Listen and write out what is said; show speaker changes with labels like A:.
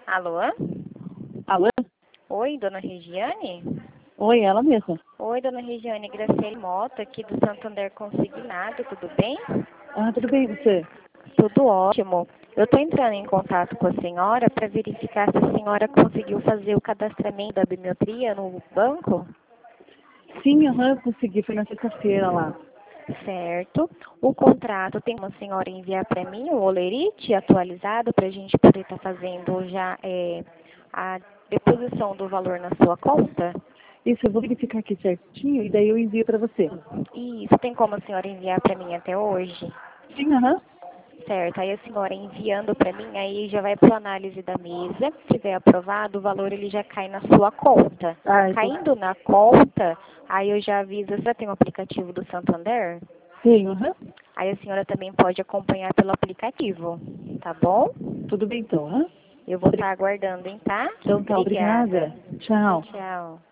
A: Alô?
B: Alô?
A: Oi, dona Regiane?
B: Oi, ela mesma.
A: Oi, dona Regiane, Graciele Mota, aqui do Santander Consignado, tudo bem?
B: Ah, tudo bem, você?
A: Tudo ótimo. Eu estou entrando em contato com a senhora para verificar se a senhora conseguiu fazer o cadastramento da biometria no banco.
B: Sim, consegui, foi na sexta-feira lá.
A: Certo. O contrato tem uma senhora enviar para mim o olerite atualizado para a gente poder estar fazendo já a deposição do valor na sua conta?
B: Isso, eu vou verificar aqui certinho e daí eu envio pra você.
A: Isso, tem como a senhora enviar para mim até hoje?
B: Sim,
A: Certo, aí a senhora enviando para mim, aí já vai para a análise da mesa, se tiver aprovado, o valor ele já cai na sua conta.
B: Ah, então,
A: Caindo na conta, aí eu já aviso, você já tem o aplicativo do Santander?
B: sim,
A: Aí a senhora também pode acompanhar pelo aplicativo, tá bom?
B: Tudo bem então,
A: Eu vou estar aguardando, hein, tá?
B: Então tá,
A: Obrigada.
B: obrigada. Tchau.
A: Tchau.